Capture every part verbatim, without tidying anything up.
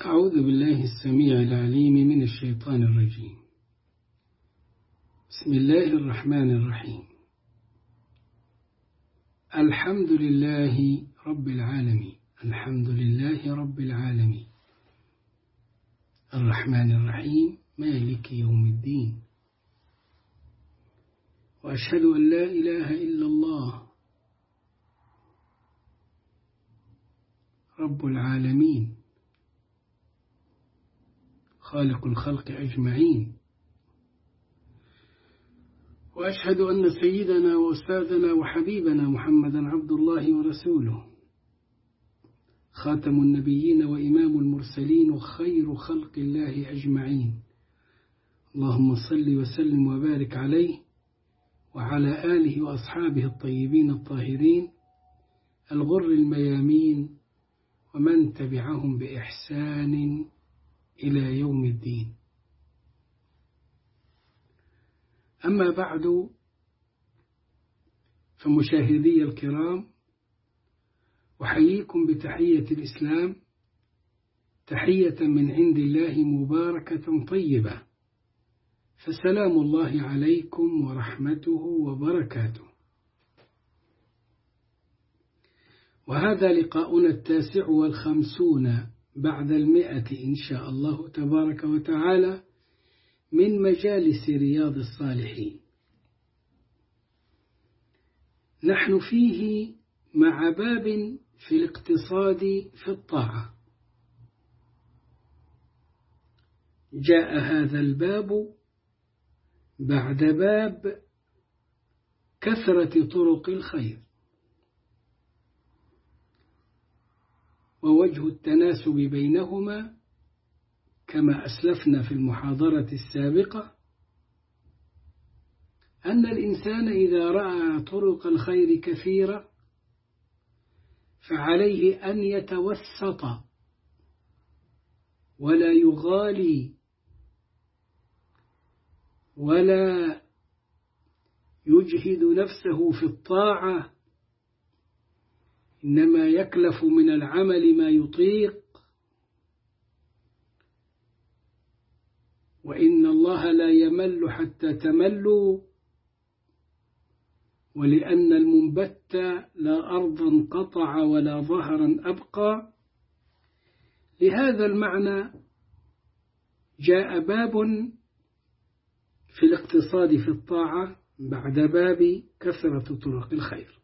أعوذ بالله السميع العليم من الشيطان الرجيم. بسم الله الرحمن الرحيم. الحمد لله رب العالمين الحمد لله رب العالمين الرحمن الرحيم مالك يوم الدين، وأشهد أن لا إله إلا الله رب العالمين خالق الخلق أجمعين، وأشهد أن سيدنا وأستاذنا وحبيبنا محمدا عبد الله ورسوله، خاتم النبيين وإمام المرسلين وخير خلق الله أجمعين. اللهم صل وسلم وبارك عليه وعلى آله وأصحابه الطيبين الطاهرين الغر الميامين ومن تبعهم بإحسان إلى يوم الدين. أما بعد، فمشاهدي الكرام، أحييكم بتحية الإسلام، تحية من عند الله مباركة طيبة، فسلام الله عليكم ورحمته وبركاته. وهذا لقاؤنا التاسع والخمسون بعد المئة إن شاء الله تبارك وتعالى من مجالس رياض الصالحين. نحن فيه مع باب في الاقتصاد في الطاعة. جاء هذا الباب بعد باب كثرة طرق الخير، ووجه التناسب بينهما كما أسلفنا في المحاضرة السابقة أن الإنسان إذا رأى طرق الخير كثيرة فعليه أن يتوسط ولا يغالي ولا يجهد نفسه في الطاعة، إنما يكلف من العمل ما يطيق، وإن الله لا يمل حتى تملوا، ولأن المنبت لا أرضا قطع ولا ظهرا أبقى. لهذا المعنى جاء باب في الاقتصاد في الطاعة بعد باب كثرة طرق الخير.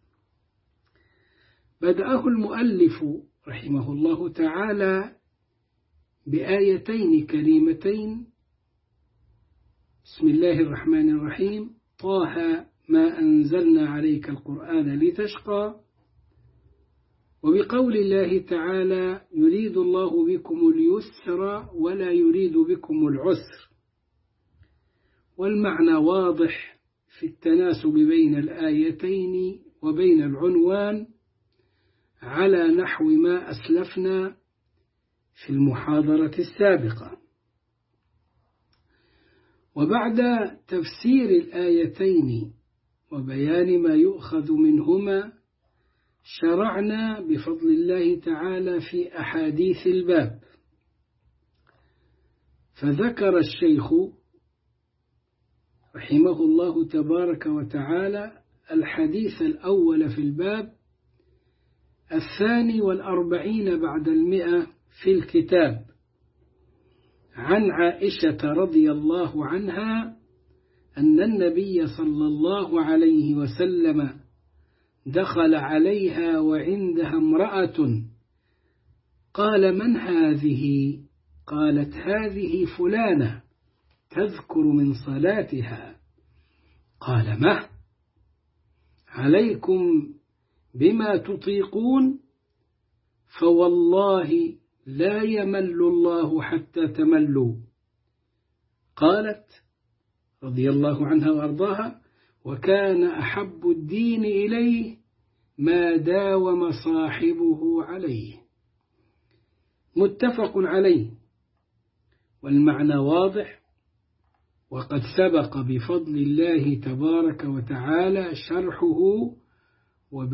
بدأه المؤلف رحمه الله تعالى بآيتين كريمتين: بسم الله الرحمن الرحيم، طه ما أنزلنا عليك القرآن لتشقى، وبقول الله تعالى يريد الله بكم اليسر ولا يريد بكم العسر. والمعنى واضح في التناسب بين الآيتين وبين العنوان على نحو ما أسلفنا في المحاضرة السابقة. وبعد تفسير الآيتين وبيان ما يؤخذ منهما شرعنا بفضل الله تعالى في أحاديث الباب. فذكر الشيخ رحمه الله تبارك وتعالى الحديث الأول في الباب الثاني والأربعين بعد المئة في الكتاب، عن عائشة رضي الله عنها أن النبي صلى الله عليه وسلم دخل عليها وعندها امرأة، قال من هذه؟ قالت هذه فلانة تذكر من صلاتها. قال ما عليكم بما تطيقون، فوالله لا يمل الله حتى تملوا. قالت رضي الله عنها وأرضاها: وكان أحب الدين إليه ما داوم صاحبه عليه. متفق عليه. والمعنى واضح، وقد سبق بفضل الله تبارك وتعالى شرحه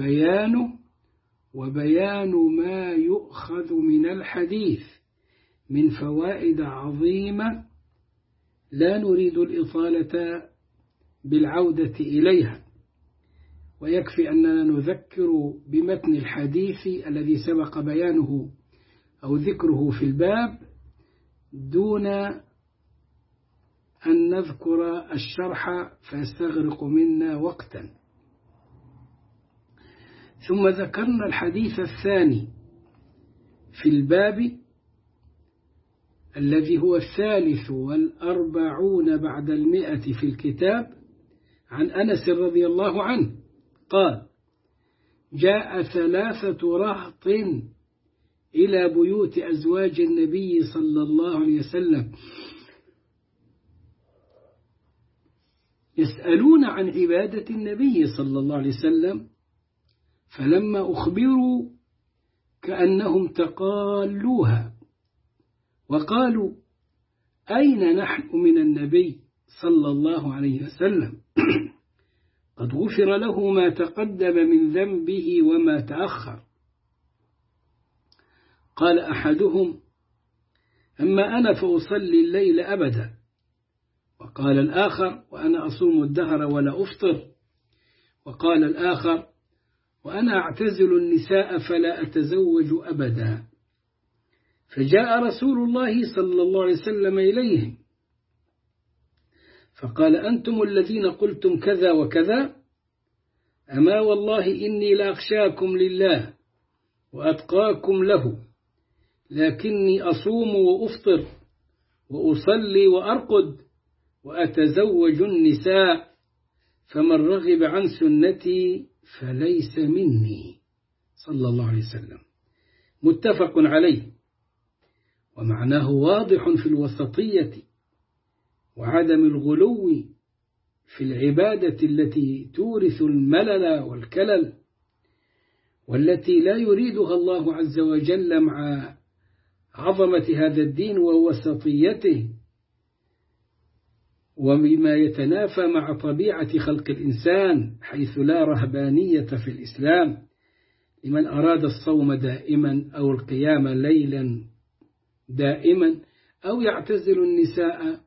وبيانه وبيان ما يؤخذ من الحديث من فوائد عظيمة لا نريد الإطالة بالعودة إليها، ويكفي أننا نذكر بمتن الحديث الذي سبق بيانه أو ذكره في الباب دون أن نذكر الشرح فيستغرق منا وقتا. ثم ذكرنا الحديث الثاني في الباب الذي هو الثالث والأربعون بعد المئة في الكتاب عن أنس رضي الله عنه قال: جاء ثلاثة رهط إلى بيوت أزواج النبي صلى الله عليه وسلم يسألون عن عبادة النبي صلى الله عليه وسلم، فلما أخبروا كأنهم تقالوها وقالوا: أين نحن من النبي صلى الله عليه وسلم؟ قد غفر له ما تقدم من ذنبه وما تأخر. قال أحدهم: أما أنا فأصلي الليل أبدا. وقال الآخر: وأنا أصوم الدهر ولا أفطر. وقال الآخر: وأنا أعتزل النساء فلا أتزوج أبدا. فجاء رسول الله صلى الله عليه وسلم إليهم فقال: أنتم الذين قلتم كذا وكذا؟ أما والله إني لأخشاكم لله وأتقاكم له، لكني أصوم وأفطر وأصلي وأرقد وأتزوج النساء، فمن رغب عن سنتي فليس مني، صلى الله عليه وسلم. متفق عليه. ومعناه واضح في الوسطية وعدم الغلو في العبادة التي تورث الملل والكلل، والتي لا يريدها الله عز وجل مع عظمة هذا الدين ووسطيته، وبما يتنافى مع طبيعة خلق الإنسان، حيث لا رهبانية في الإسلام لمن أراد الصوم دائما أو القيام ليلا دائما أو يعتزل النساء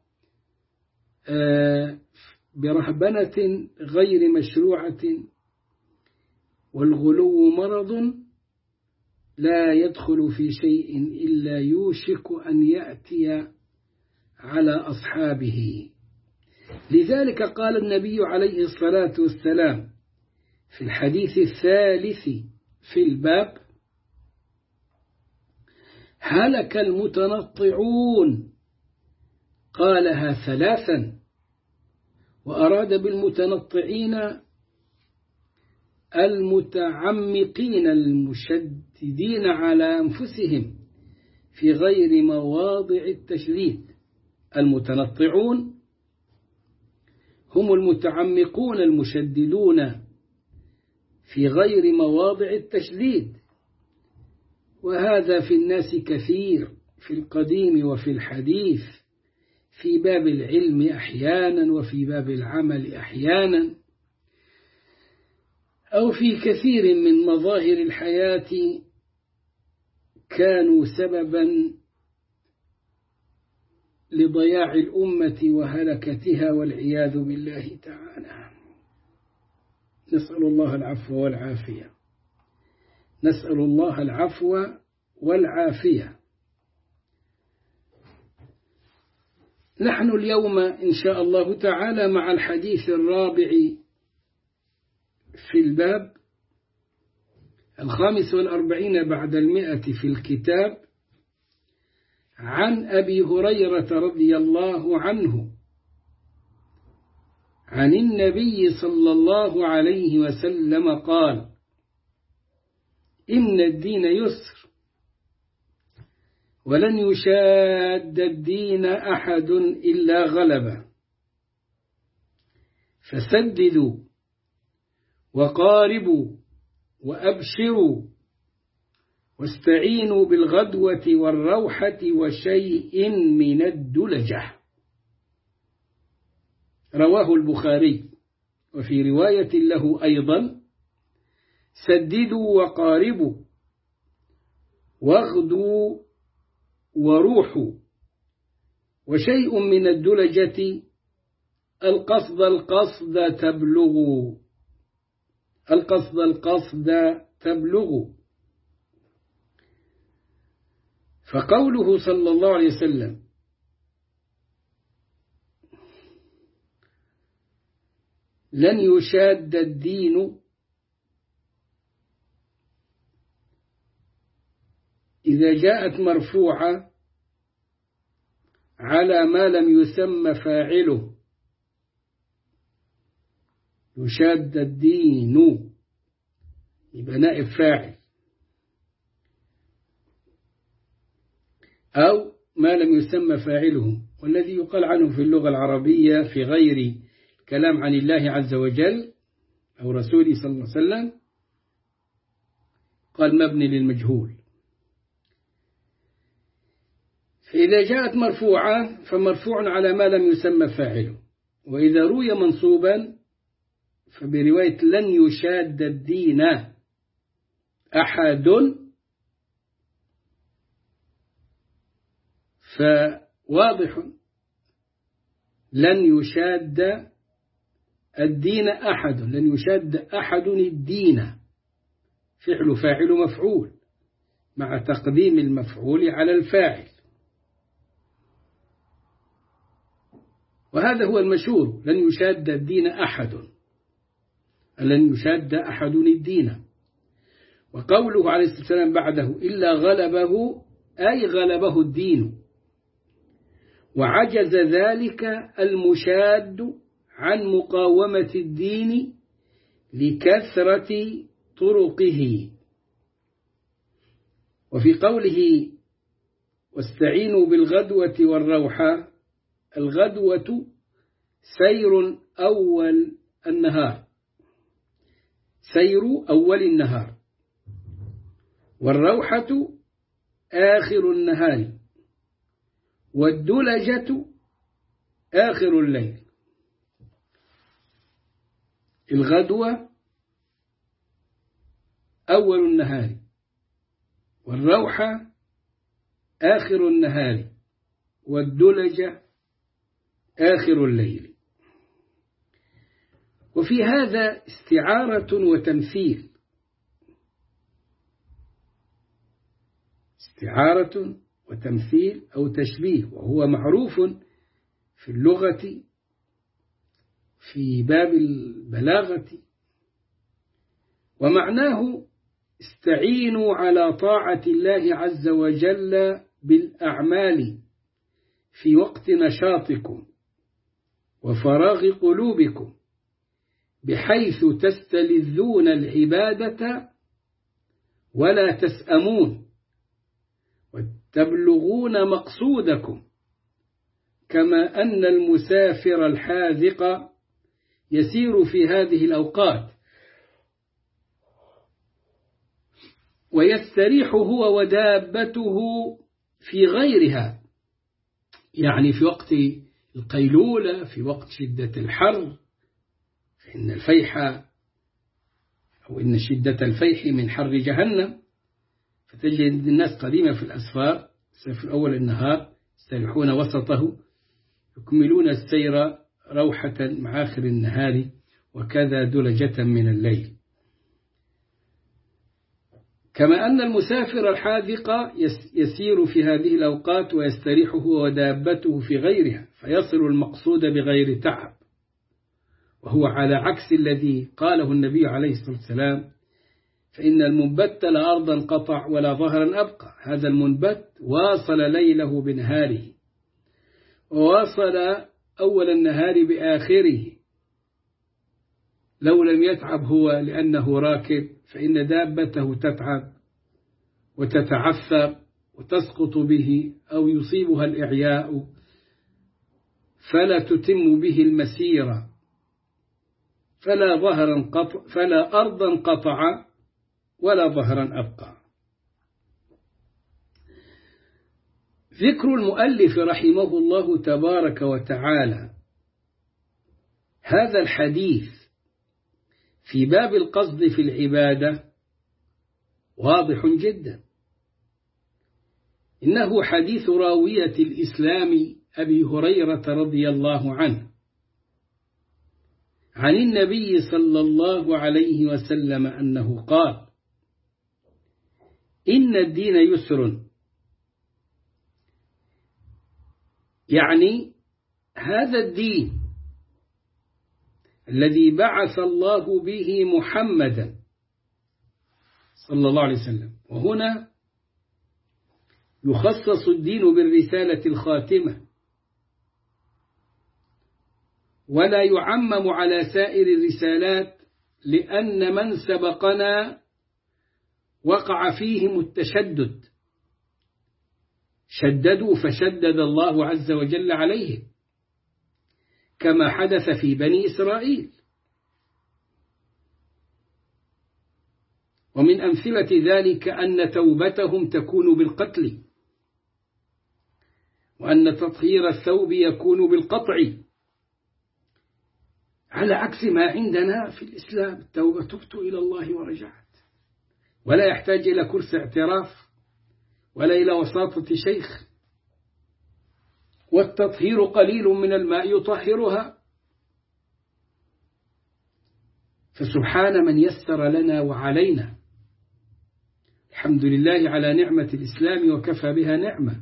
برهبنة غير مشروعة. والغلو مرض لا يدخل في شيء إلا يوشك أن يأتي على أصحابه. لذلك قال النبي عليه الصلاة والسلام في الحديث الثالث في الباب: هلك المتنطعون. قالها ثلاثا، وأراد بالمتنطعين المتعمقين المشددين على أنفسهم في غير مواضع التشديد. المتنطعون هم المتعمقون المشددون في غير مواضع التشديد، وهذا في الناس كثير في القديم وفي الحديث، في باب العلم أحيانا وفي باب العمل أحيانا، أو في كثير من مظاهر الحياة كانوا سببا لضياع الأمة وهلكتها والعياذ بالله تعالى. نسأل الله العفو والعافية، نسأل الله العفو والعافية. نحن اليوم إن شاء الله تعالى مع الحديث الرابع في الباب الخامس والأربعين بعد المئة في الكتاب عن أبي هريرة رضي الله عنه عن النبي صلى الله عليه وسلم قال: إن الدين يسر ولن يشاد الدين أحد إلا غلبه، فسددوا وقاربوا وأبشروا واستعينوا بالغدوة والروحة وشيء من الدلجة. رواه البخاري. وفي رواية له أيضا: سددوا وقاربوا واغدوا وروح. وشيء من الدلجة القصد القصد تبلغ، القصد القصد تبلغ. فقوله صلى الله عليه وسلم لن يشاد الدين إذا جاءت مرفوعة على ما لم يسمى فاعله، يشاد الدين يبقى نائب فاعل، أو ما لم يسمى فاعله، والذي يقال عنه في اللغة العربية في غير كلام عن الله عز وجل أو رسوله صلى الله عليه وسلم قال مبني للمجهول. فإذا جاءت مرفوعة فمرفوع على ما لم يسمى فاعله، وإذا روي منصوبا فبرواية لن يشاد الدين أحد فواضح لن يشاد الدين أحد، لن يشاد أحد الدين فعل فاعل مفعول مع تقديم المفعول على الفاعل، وهذا هو المشهور لن يشاد الدين أحد، لن يشاد أحد الدين. وقوله عليه الصلاة والسلام بعده إلا غلبه أي غلبه الدين، وعجز ذلك المشاد عن مقاومة الدين لكثرة طرقه. وفي قوله واستعينوا بالغدوة والروحة، الغدوة سير أول النهار، سير أول النهار، والروحة آخر النهار، والدلجة آخر الليل. الغدوة أول النهار، والروحة آخر النهار، والدلجة آخر الليل. وفي هذا استعارة وتمثيل، استعارة وتمثيل أو تشبيه، وهو معروف في اللغة في باب البلاغة، ومعناه استعينوا على طاعة الله عز وجل بالأعمال في وقت نشاطكم وفراغ قلوبكم، بحيث تستلذون العبادة ولا تسأمون، وتبلغون مقصودكم، كما أن المسافر الحاذق يسير في هذه الأوقات ويستريح هو ودابته في غيرها، يعني في وقت القيلولة، في وقت شدة الحر، فإن الفيح أو إن شدة الفيح من حر جهنم، فتجد الناس قديمة في الأسفار في أول النهار يستريحون وسطه، يكملون السير روحة مع آخر النهار، وكذا دلجة من الليل. كما أن المسافر الحاذق يسير في هذه الأوقات ويستريح هو ودابته في غيرها، فيصل المقصود بغير تعب، وهو على عكس الذي قاله النبي عليه الصلاة والسلام فإن المنبت لا أرضا قطع ولا ظهرا أبقى. هذا المنبت واصل ليله بنهاره، وواصل أول النهار بآخره، لو لم يتعب هو لأنه راكب فإن دابته تتعب وتتعثر وتسقط به أو يصيبها الإعياء فلا تتم به المسيرة، فلا ظهرا قطع فلا أرضا قطع ولا ظهرا أبقى. ذكر المؤلف رحمه الله تبارك وتعالى هذا الحديث في باب القصد في العبادة واضح جدا، إنه حديث راوية الإسلام أبي هريرة رضي الله عنه عن النبي صلى الله عليه وسلم أنه قال: إن الدين يسر، يعني هذا الدين الذي بعث الله به محمدا صلى الله عليه وسلم، وهنا يخصص الدين بالرسالة الخاتمة ولا يعمم على سائر الرسالات، لأن من سبقنا وقع فيهم التشدد، شددوا فشدد الله عز وجل عليهم كما حدث في بني إسرائيل. ومن أمثلة ذلك أن توبتهم تكون بالقتل، وأن تطهير الثوب يكون بالقطع، على عكس ما عندنا في الإسلام: التوبة تبت إلى الله ورجعت، ولا يحتاج إلى كرسي اعتراف ولا إلى وساطة شيخ، والتطهير قليل من الماء يطهرها. فسبحان من يسر لنا وعلينا، الحمد لله على نعمة الإسلام وكفى بها نعمة.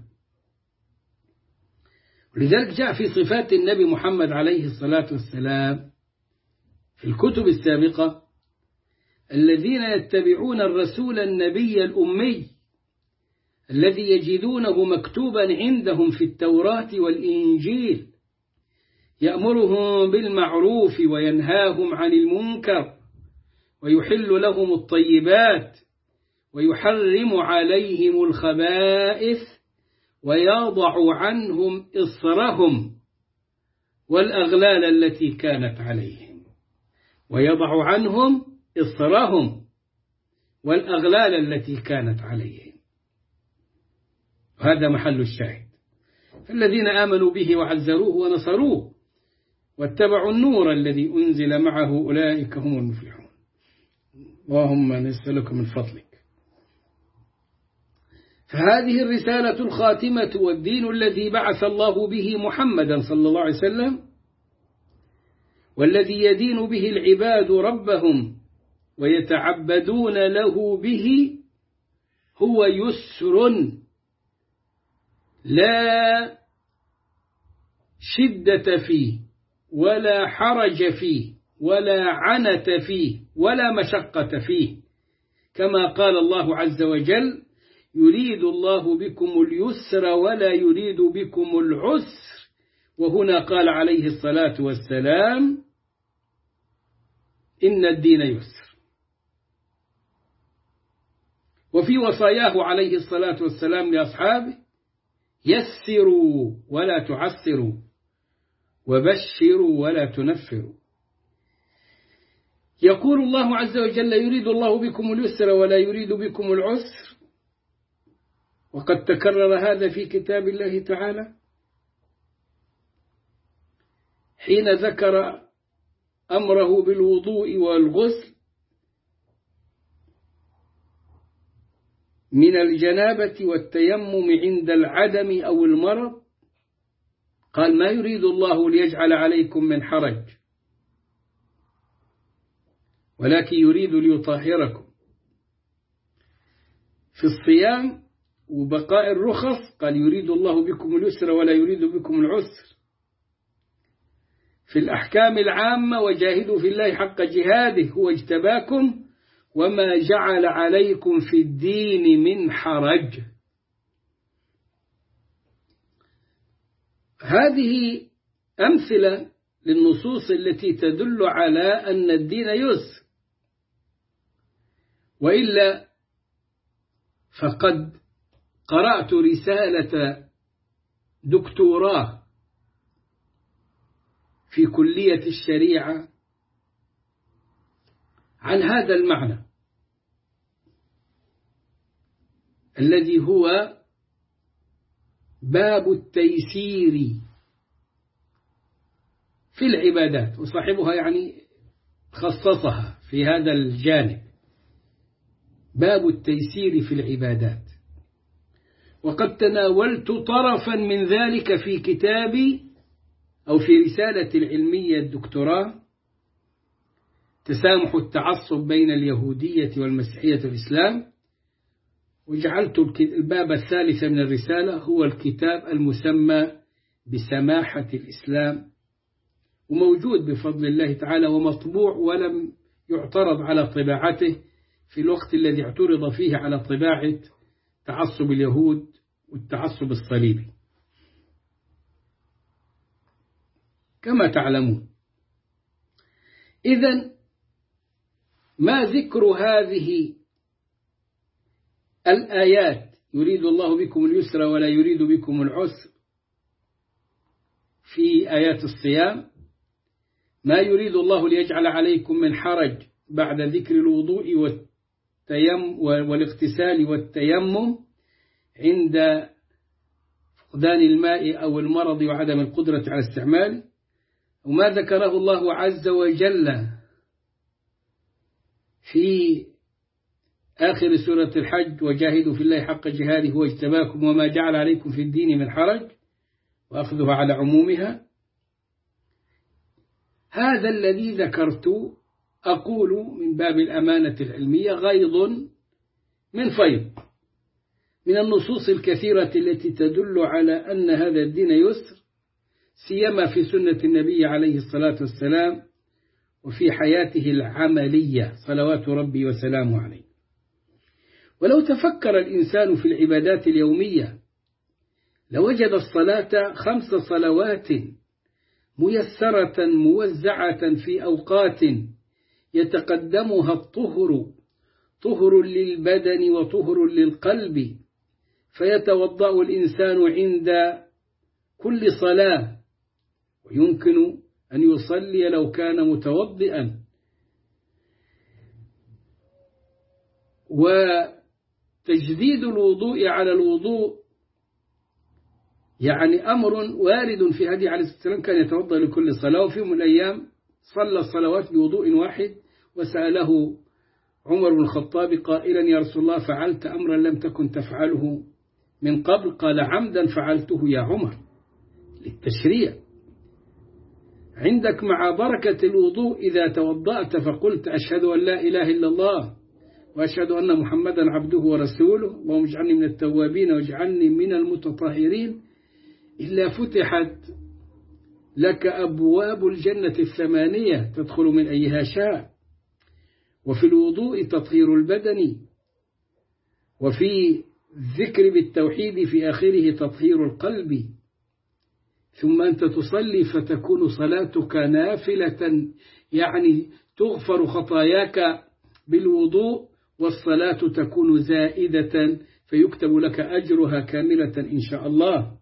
ولذلك جاء في صفات النبي محمد عليه الصلاة والسلام في الكتب السابقة: الذين يتبعون الرسول النبي الأمي الذي يجدونه مكتوبا عندهم في التوراة والإنجيل، يأمرهم بالمعروف وينهاهم عن المنكر ويحل لهم الطيبات ويحرم عليهم الخبائث ويضع عنهم إصرهم والأغلال التي كانت عليهم ويضع عنهم إصرهم والأغلال التي كانت عليهم. هذا محل الشاهد. الذين آمنوا به وعزروه ونصروه واتبعوا النور الذي أنزل معه أولئك هم المفلحون. اللهم نسألك من فضلك. فهذه الرسالة الخاتمة والدين الذي بعث الله به محمدا صلى الله عليه وسلم، والذي يدين به العباد ربهم ويتعبدون له به، هو يسر لا شدة فيه ولا حرج فيه ولا عنت فيه ولا مشقة فيه، كما قال الله عز وجل: يريد الله بكم اليسر ولا يريد بكم العسر. وهنا قال عليه الصلاة والسلام: إن الدين يسر. وفي وصاياه عليه الصلاة والسلام لأصحابه: يسروا ولا تعسروا وبشروا ولا تنفروا. يقول الله عز وجل: يريد الله بكم اليسر ولا يريد بكم العسر. وقد تكرر هذا في كتاب الله تعالى حين ذكر أمره بالوضوء والغسل من الجنابة والتيمم عند العدم أو المرض، قال: ما يريد الله ليجعل عليكم من حرج ولكن يريد ليطهركم. في الصيام وبقاء الرخص قال: يريد الله بكم اليسر ولا يريد بكم العسر. في الأحكام العامة: وجاهدوا في الله حق جهاده هو اجتباكم وما جعل عليكم في الدين من حرج. هذه أمثلة للنصوص التي تدل على أن الدين يسر، وإلا فقد قرأت رسالة دكتوراه في كلية الشريعة عن هذا المعنى الذي هو باب التيسير في العبادات، وصاحبها يعني خصصها في هذا الجانب: باب التيسير في العبادات. وقد تناولت طرفا من ذلك في كتابي أو في رسالة العلمية الدكتوراه تسامح التعصب بين اليهودية والمسيحية والإسلام، وجعلت الباب الثالث من الرسالة هو الكتاب المسمى بسماحة الإسلام، وموجود بفضل الله تعالى ومطبوع ولم يعترض على طباعته في الوقت الذي اعترض فيه على طباعة تعصب اليهود والتعصب الصليبي. كما تعلمون، إذن ما ذكر هذه الآيات يريد الله بكم اليسر ولا يريد بكم العسر في آيات الصيام، ما يريد الله ليجعل عليكم من حرج بعد ذكر الوضوء والتيم والاغتسال والتيمم عند فقدان الماء أو المرض وعدم القدرة على استعماله، وما ذكره الله عز وجل في آخر سورة الحج: وجاهدوا في الله حق جهاده هو اجتباكم وما جعل عليكم في الدين من حرج، وأخذها على عمومها. هذا الذي ذكرت أقول من باب الأمانة العلمية غيض من فيض من النصوص الكثيرة التي تدل على أن هذا الدين يسر، سيما في سنة النبي عليه الصلاة والسلام وفي حياته العملية صلوات ربي وسلامه عليه. ولو تفكر الإنسان في العبادات اليومية لوجد الصلاة خمس صلوات ميسرة موزعة في أوقات يتقدمها الطهر، طهر للبدن وطهر للقلب، فيتوضأ الإنسان عند كل صلاة، ويمكن أن يصلي لو كان متوضئا. وتجديد الوضوء على الوضوء يعني أمر وارد في هدي عليه الصلاة والسلام، كان يتوضأ لكل صلاة، وفي يوم من الأيام صلى الصلوات بوضوء واحد، وسأله عمر بن الخطاب قائلا: يا رسول الله فعلت أمرا لم تكن تفعله من قبل؟ قال: عمدا فعلته يا عمر، للتشريع. عندك مع بركة الوضوء إذا توضأت فقلت: أشهد أن لا إله إلا الله وأشهد أن محمدا عبده ورسوله، اللهم اجعلني من التوابين واجعلني من المتطهرين، إلا فتحت لك أبواب الجنة الثمانية تدخل من أيها شاء. وفي الوضوء تطهير البدن، وفي الذكر بالتوحيد في آخره تطهير القلب، ثم أنت تصلي فتكون صلاتك نافلة، يعني تغفر خطاياك بالوضوء، والصلاة تكون زائدة فيكتب لك أجرها كاملة إن شاء الله.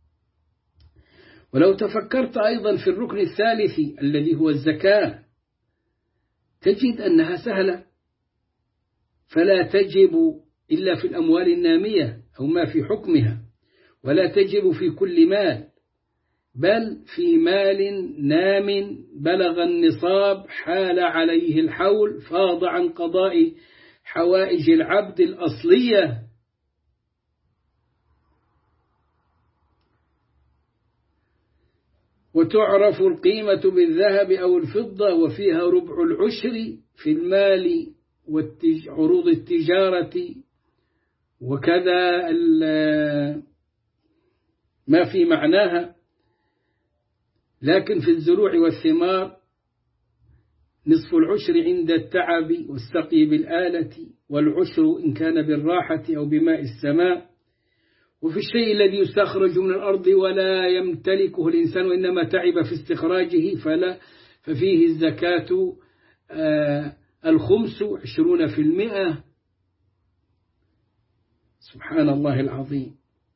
ولو تفكرت أيضا في الركن الثالث الذي هو الزكاة تجد أنها سهلة، فلا تجب إلا في الأموال النامية أو ما في حكمها، ولا تجب في كل مال، بل في مال نام بلغ النصاب حال عليه الحول فاض عن قضاء حوائج العبد الأصلية. وتعرف القيمة بالذهب أو الفضة، وفيها ربع العشر في المال وعروض التجارة، وكذا ما في معناها. لكن في الزروع والثمار نصف العشر عند التعب والسقي بالآلة، والعشر إن كان بالراحة أو بماء السماء. وفي الشيء الذي يستخرج من الأرض ولا يمتلكه الإنسان وإنما تعب في استخراجه فلا ففيه الزكاة آه الخمس عشرون في المئة. سبحان الله العظيم.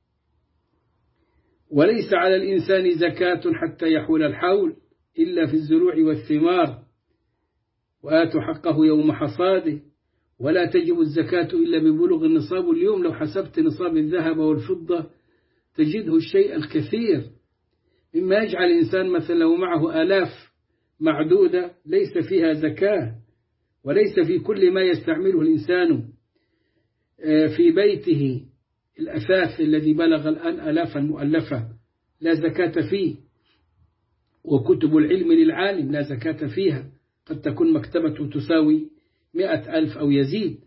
وليس على الإنسان زكاة حتى يحول الحول إلا في الزروع والثمار، وآتوا حقه يوم حصاده، ولا تجب الزكاة إلا ببلوغ النصاب. اليوم لو حسبت نصاب الذهب والفضة تجده الشيء الكثير، مما يجعل الإنسان مثلا لو معه آلاف معدودة ليس فيها زكاة، وليس في كل ما يستعمله الإنسان في بيته الأثاث الذي بلغ الآن آلافا مؤلفة لا زكاة فيه، وكتب العلم للعالم لا زكاة فيها، قد تكون مكتبة تساوي مئة ألف أو يزيد،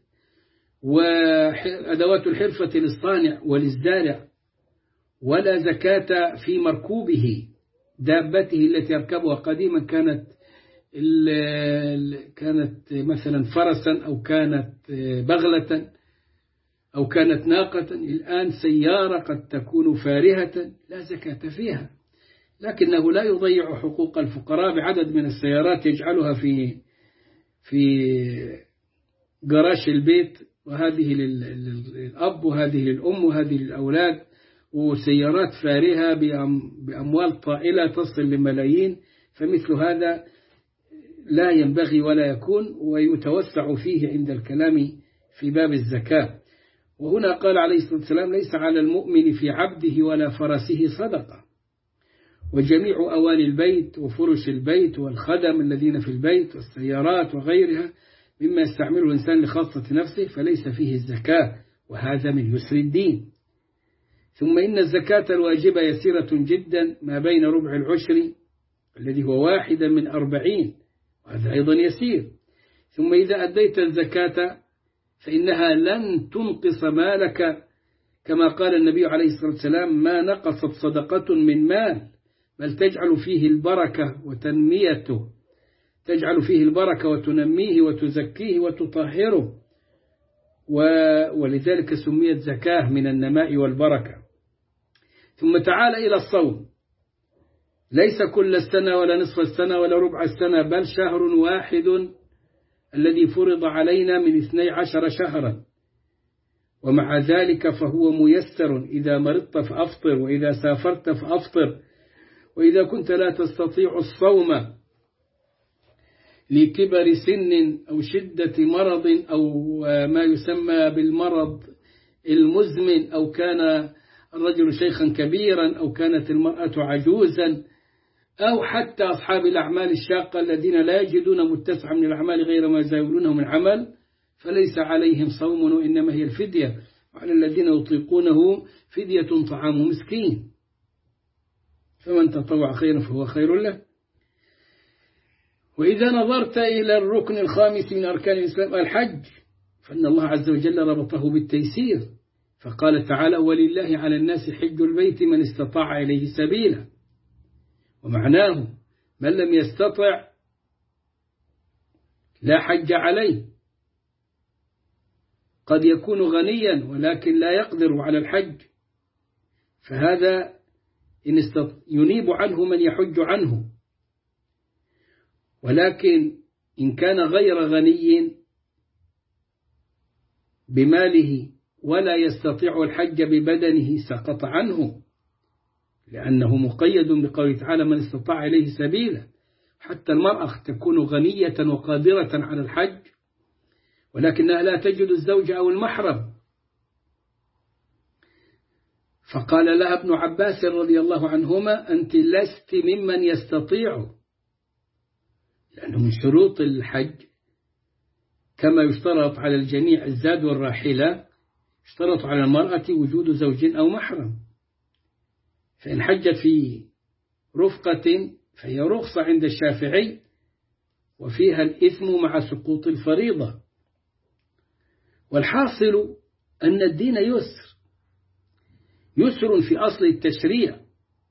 وأدوات الحرفة للصانع وللزارع، ولا زكاة في مركوبه دابته التي يركبها. قديما كانت كانت مثلا فرسا أو كانت بغلة أو كانت ناقة، الآن سيارة قد تكون فارهة لا زكاة فيها، لكنه لا يضيع حقوق الفقراء بعدد من السيارات يجعلها في في جراج البيت، وهذه للأب وهذه للأم وهذه للأولاد، وسيارات فارهة بأموال طائلة تصل لملايين. فمثل هذا لا ينبغي ولا يكون، ويتوسع فيه عند الكلام في باب الزكاة. وهنا قال عليه الصلاة والسلام: ليس على المؤمن في عبده ولا فرسه صدقة. وجميع أواني البيت وفرش البيت والخدم الذين في البيت والسيارات وغيرها مما يستعمله الإنسان لخاصة نفسه فليس فيه الزكاة، وهذا من يسر الدين. ثم إن الزكاة الواجبة يسيرة جدا، ما بين ربع العشر الذي هو واحدا من أربعين، وهذا أيضا يسير. ثم إذا أديت الزكاة فإنها لن تنقص مالك، كما قال النبي عليه الصلاة والسلام: ما نقصت صدقة من مال، بل تجعل فيه البركة وتنميته، تجعل فيه البركة وتنميه وتزكيه وتطهره، ولذلك سميت زكاة من النماء والبركة. ثم تعال إلى الصوم، ليس كل السنة ولا نصف السنة ولا ربع السنة، بل شهر واحد الذي فرض علينا من اثني عشر شهرا، ومع ذلك فهو ميسر، إذا مرضت فأفطر، وإذا سافرت فأفطر، وإذا كنت لا تستطيع الصوم لكبر سن أو شدة مرض أو ما يسمى بالمرض المزمن، أو كان الرجل شيخا كبيرا، أو كانت المرأة عجوزا، أو حتى أصحاب الأعمال الشاقة الذين لا يجدون متسعا من الأعمال غير ما يزاولونه من عمل، فليس عليهم صوم، وإنما هي الفدية، وعلى الذين يطيقونه فدية طعام مسكين، فمن تطوع خيرا فهو خير له. وإذا نظرت إلى الركن الخامس من أركان الإسلام الحج، فإن الله عز وجل ربطه بالتيسير، فقال تعالى: ولله على الناس حج البيت من استطاع إليه سبيلا. ومعناه من لم يستطع لا حج عليه، قد يكون غنيا ولكن لا يقدر على الحج، فهذا إن ينيب عنه من يحج عنه. ولكن إن كان غير غني بماله ولا يستطيع الحج ببدنه سقط عنه، لأنه مقيد بقوله تعالى: من استطاع إليه سبيلا. حتى المرأة تكون غنية وقادرة على الحج، ولكنها لا تجد الزوج أو المحرم، فقال لها ابن عباس رضي الله عنهما: أنت لست ممن يستطيع، لأنه من شروط الحج كما يشترط على الجميع الزاد والراحلة، يشترط على المرأة وجود زوج أو محرم، فإن حجت في رفقة فهي رخصة عند الشافعي، وفيها الإثم مع سقوط الفريضة. والحاصل أن الدين يسر، يسر في أصل التشريع،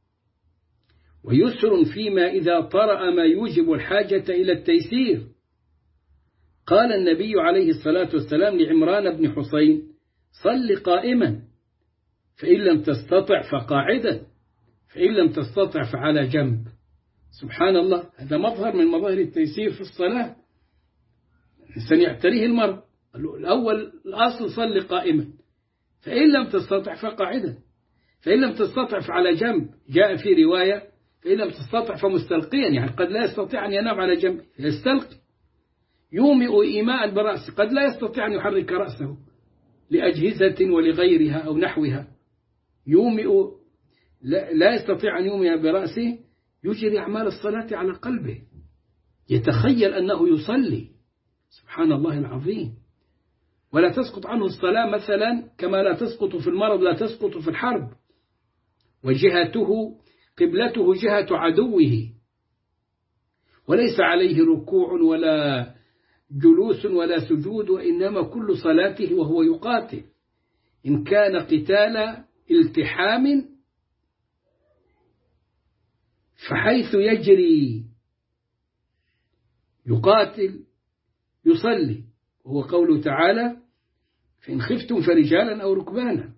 ويسر فيما إذا طرأ ما يوجب الحاجة إلى التيسير. قال النبي عليه الصلاة والسلام لعمران بن حسين: صل قائما، فإن لم تستطع فقاعدا، فإن لم تستطع فعلى جنب. سبحان الله، هذا مظهر من مظاهر التيسير في الصلاة، الإنسان يعتريه المرء. الأول الأصل صل قائما، فإن لم تستطع فقاعدا، فإن لم تستطع فعلى جنب. جاء في رواية: فإن لم تستطع فمستلقيا، يعني قد لا يستطيع أن ينام على جنب يستلقي. يومئ إيماء برأسه، قد لا يستطيع أن يحرك رأسه لأجهزة ولغيرها أو نحوها، يومئ لا يستطيع أن يومئ برأسه، يجري أعمال الصلاة على قلبه، يتخيل أنه يصلي. سبحان الله العظيم. ولا تسقط عنه الصلاة مثلا كما لا تسقط في المرض لا تسقط في الحرب. وجهته قبلته جهة عدوه، وليس عليه ركوع ولا جلوس ولا سجود، وإنما كل صلاته وهو يقاتل. إن كان قتال التحام فحيث يجري يقاتل يصلي، وهو قوله تعالى: فإن خفتم فرجالا أو ركبانا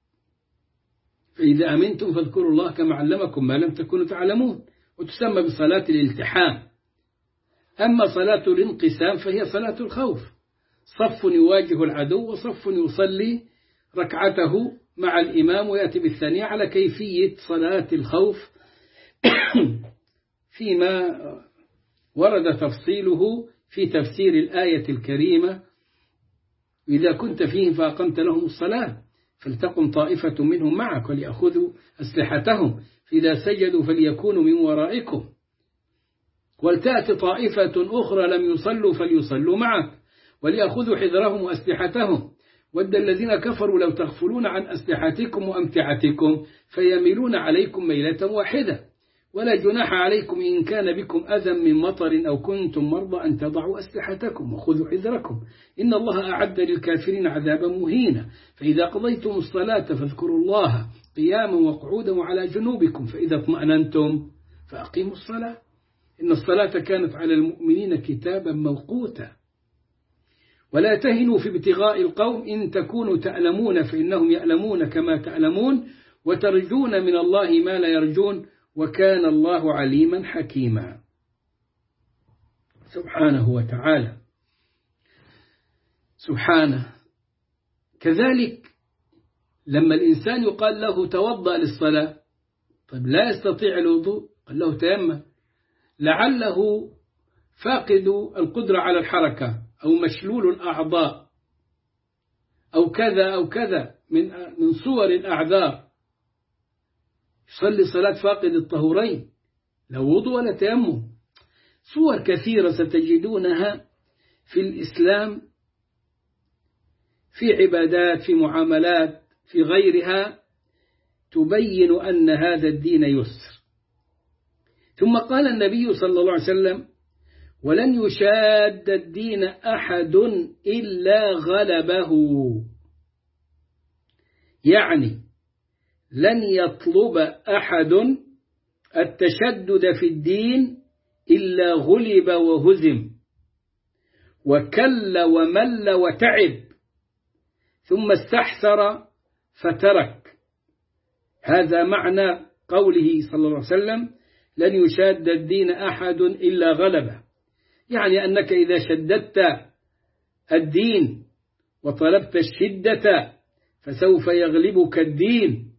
فإذا أمنتم فاذكروا الله كما علمكم ما لم تكونوا تعلمون، وتسمى بصلاة الالتحام. أما صلاة الانقسام فهي صلاة الخوف، صف يواجه العدو وصف يصلي ركعته مع الإمام ويأتي بالثانية، على كيفية صلاة الخوف فيما ورد تفصيله في تفسير الآية الكريمة: إذا كنت فيهم فأقمت لهم الصلاة فلتقم طائفة منهم معك وليأخذوا أسلحتهم فإذا سجدوا فليكونوا من ورائكم ولتأتي طائفة أخرى لم يصلوا فليصلوا معك وليأخذوا حذرهم وأسلحتهم ود الذين كفروا لو تغفلون عن أسلحتكم وأمتعتكم فيميلون عليكم ميلة واحدة ولا جناح عليكم إن كان بكم أذى من مطر أو كنتم مرضى أن تضعوا أسلحتكم وخذوا حذركم إن الله أعد للكافرين عذابا مهينا فإذا قضيتم الصلاة فاذكروا الله قياما وقعودا وعلى جنوبكم فإذا اطمأننتم فأقيموا الصلاة إن الصلاة كانت على المؤمنين كتابا موقوتا ولا تهنوا في ابتغاء القوم إن تكونوا تألمون فإنهم يألمون كما تألمون وترجون من الله ما لا يرجون وكان الله عليما حكيما سبحانه وتعالى. سبحانه. كذلك لما الإنسان يقال له توضأ للصلاة، طيب لا يستطيع الوضوء، قال له تيمم، لعله فاقد القدرة على الحركة أو مشلول الأعضاء أو كذا أو كذا من من صور الأعذار، يصلي صلاة فاقد الطهورين لا وضوء ولا تيمم. صور كثيرة ستجدونها في الإسلام في عبادات في معاملات في غيرها تبين أن هذا الدين يسر. ثم قال النبي صلى الله عليه وسلم: ولن يشاد الدين أحد إلا غلبه، يعني لن يطلب أحد التشدد في الدين إلا غلب وهزم وكل ومل وتعب ثم استحسر فترك. هذا معنى قوله صلى الله عليه وسلم: لن يشاد الدين أحد إلا غلبه، يعني أنك إذا شددت الدين وطلبت الشدة فسوف يغلبك الدين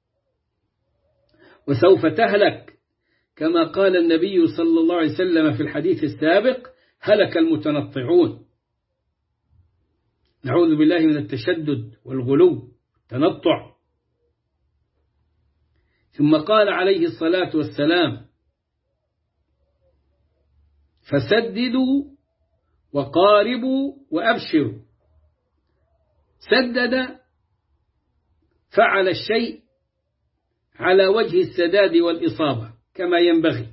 وسوف تهلك، كما قال النبي صلى الله عليه وسلم في الحديث السابق: هلك المتنطعون. نعوذ بالله من التشدد والغلو والتنطع. ثم قال عليه الصلاة والسلام: فسددوا وقاربوا وأبشروا. سدد فعل الشيء على وجه السداد والإصابة كما ينبغي.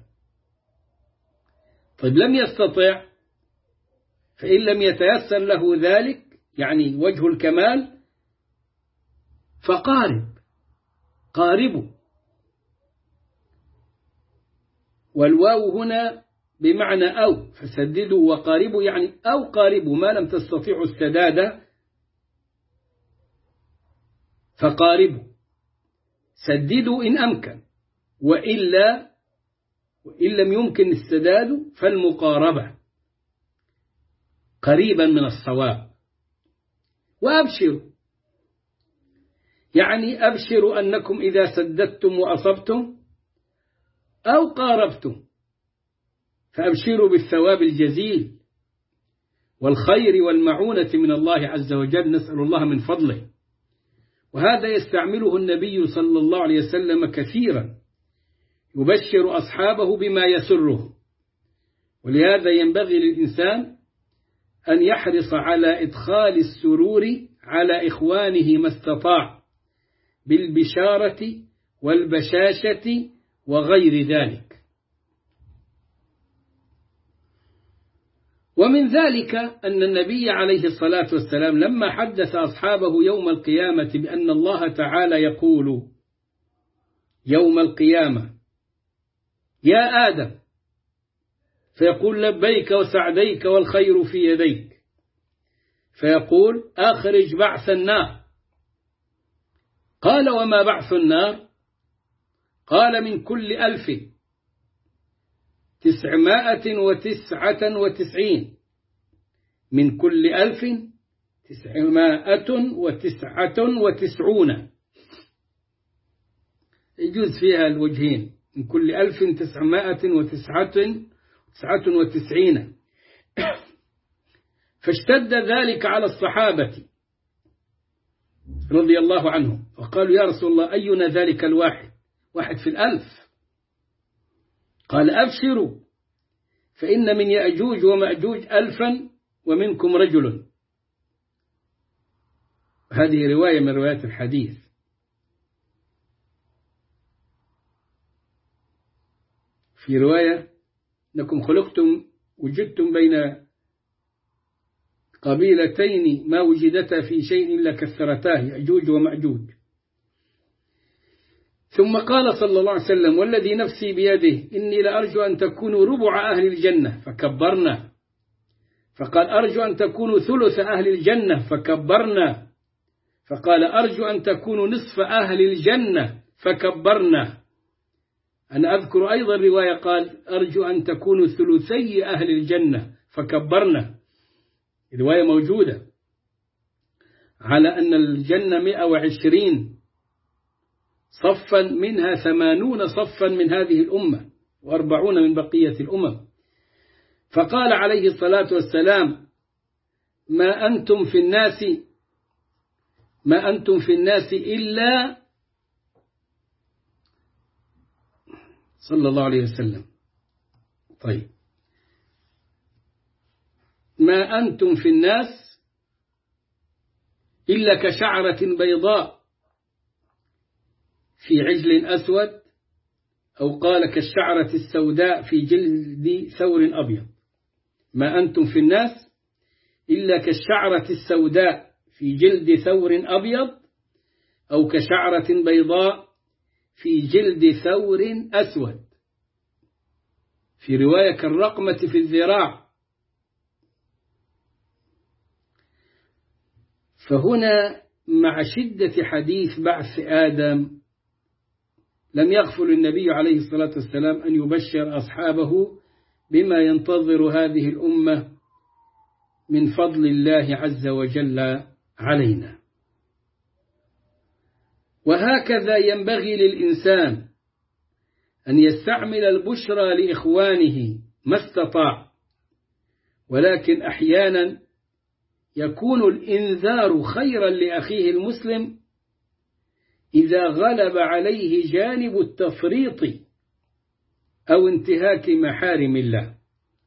طيب لم يستطع، فإن لم يتيسر له ذلك يعني وجه الكمال فقارب، قاربوا. والواو هنا بمعنى أو، فسددوا وقاربوا يعني أو قاربوا، ما لم تستطيعوا السداد فقاربوا. سددوا إن أمكن، وإلا وإن لم يمكن السداد فالمقاربة قريبا من الصواب. وأبشروا يعني أبشروا أنكم إذا سددتم وأصبتم أو قاربتم فأبشروا بالثواب الجزيل والخير والمعونة من الله عز وجل، نسأل الله من فضله. وهذا يستعمله النبي صلى الله عليه وسلم كثيرا، يبشر أصحابه بما يسره. ولهذا ينبغي للإنسان أن يحرص على إدخال السرور على إخوانه ما استطاع بالبشارة والبشاشة وغير ذلك. ومن ذلك أن النبي عليه الصلاة والسلام لما حدث أصحابه يوم القيامة بأن الله تعالى يقول يوم القيامة يا آدم، فيقول لبيك وسعديك والخير في يديك، فيقول أخرج بعث النار. قال وما بعث النار؟ قال من كل ألف تسعمائة وتسعة وتسعين، من كل ألف تسعمائة وتسعة وتسعون، يجوز فيها الوجهين، من كل ألف تسعمائة وتسعة وتسعين. فاشتد ذلك على الصحابة رضي الله عنهم، وقالوا يا رسول الله أينا ذلك الواحد، واحد في الألف؟ قال أبشروا فإن من يأجوج ومأجوج ألفا ومنكم رجل. هذه رواية من روايات الحديث. في رواية أنكم خلقتم وجدتم بين قبيلتين ما وجدتا في شيء إلا كثرتاه، يأجوج ومأجوج. ثم قال صلى الله عليه وسلم والذي نفسي بيده إني لأرجو أن تكونوا ربع أهل الجنة، فكبرنا. فقال أرجو أن تكونوا ثلث أهل الجنة، فكبرنا. فقال أرجو أن تكونوا نصف أهل الجنة، فكبرنا. أنا أذكر أيضا رواية قال أرجو أن تكونوا ثلثي أهل الجنة، فكبرنا. رواية موجودة على أن الجنة مئة وعشرين صفا، منها ثمانون صفا من هذه الأمة وأربعون من بقية الأمم. فقال عليه الصلاة والسلام ما أنتم في الناس ما أنتم في الناس إلا صلى الله عليه وسلم. طيب، ما أنتم في الناس إلا كشعرة بيضاء في عجل أسود، أو قال كالشعرة السوداء في جلد ثور أبيض. ما أنتم في الناس إلا كالشعرة السوداء في جلد ثور أبيض، أو كشعرة بيضاء في جلد ثور أسود. في رواية كالرقمة في الذراع. فهنا مع شدة حديث بعث آدم لم يغفل النبي عليه الصلاة والسلام أن يبشر أصحابه بما ينتظر هذه الأمة من فضل الله عز وجل علينا. وهكذا ينبغي للإنسان أن يستعمل البشرى لإخوانه ما استطاع، ولكن أحيانا يكون الإنذار خيرا لأخيه المسلم إذا غلب عليه جانب التفريط أو انتهاك محارم الله.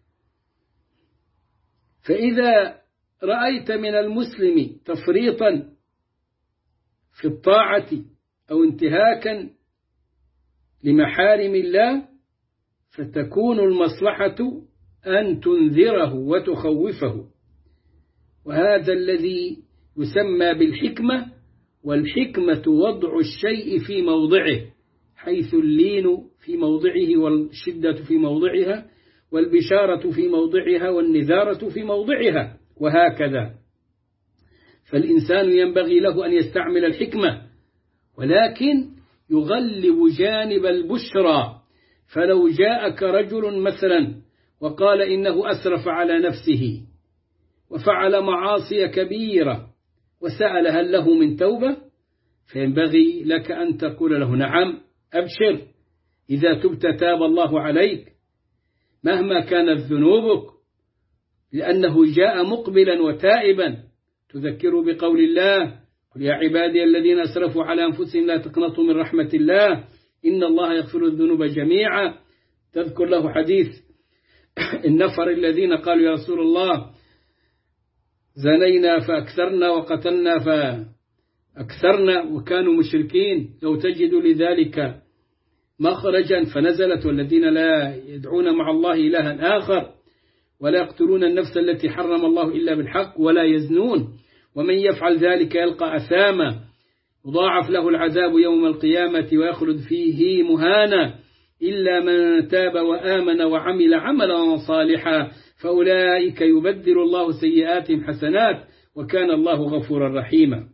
فإذا رأيت من المسلم تفريطا في الطاعة أو انتهاكا لمحارم الله، فتكون المصلحة أن تنذره وتخوفه، وهذا الذي يسمى بالحكمة. والحكمة وضع الشيء في موضعه، حيث اللين في موضعه والشدة في موضعها والبشارة في موضعها والنذارة في موضعها، وهكذا. فالإنسان ينبغي له أن يستعمل الحكمة، ولكن يغلب جانب البشرى. فلو جاءك رجل مثلا وقال إنه أسرف على نفسه وفعل معاصي كبيرة وسأل هل له من توبة، فينبغي لك أن تقول له نعم أبشر، إذا تبت تاب الله عليك مهما كانت ذنوبك، لأنه جاء مقبلا وتائبا. تذكر بقول الله قل يا عبادي الذين أسرفوا على أنفسهم لا تقنطوا من رحمة الله إن الله يغفر الذنوب جميعا. تذكر له حديث النفر الذين قالوا يا رسول الله زنينا فأكثرنا وقتلنا فأكثرنا وكانوا مشركين، لو تجد لذلك مخرجا، فنزلت والذين لا يدعون مع الله إلها آخر ولا يقتلون النفس التي حرم الله إلا بالحق ولا يزنون ومن يفعل ذلك يلقى أثاما يضاعف له العذاب يوم القيامة ويخلد فيه مهانا إلا من تاب وآمن وعمل عملا صالحا فأولئك يبدل الله سيئاتهم حسنات وكان الله غفورا رحيما.